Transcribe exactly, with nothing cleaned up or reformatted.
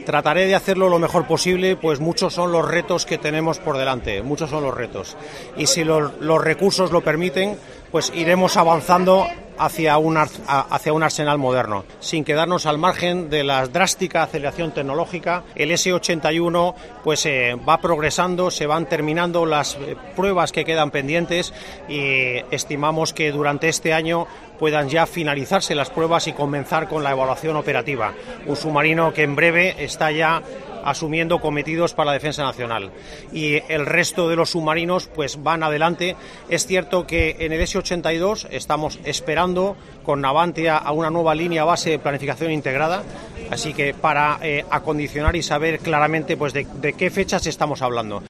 Trataré de hacerlo lo mejor posible, pues muchos son los retos que tenemos por delante, muchos son los retos. Y si los, los recursos lo permiten, pues iremos avanzando hacia un, hacia un arsenal moderno, sin quedarnos al margen de la drástica aceleración tecnológica. El ese ochenta y uno pues eh, va progresando, se van terminando las eh, pruebas que quedan pendientes y estimamos que durante este año puedan ya finalizarse las pruebas y comenzar con la evaluación operativa. Un submarino que en breve está ya asumiendo cometidos para la defensa nacional, y el resto de los submarinos pues van adelante. Es cierto que en el ese ochenta y dos estamos esperando con Navantia a una nueva línea base de planificación integrada, así que para eh, acondicionar y saber claramente pues de, de qué fechas estamos hablando.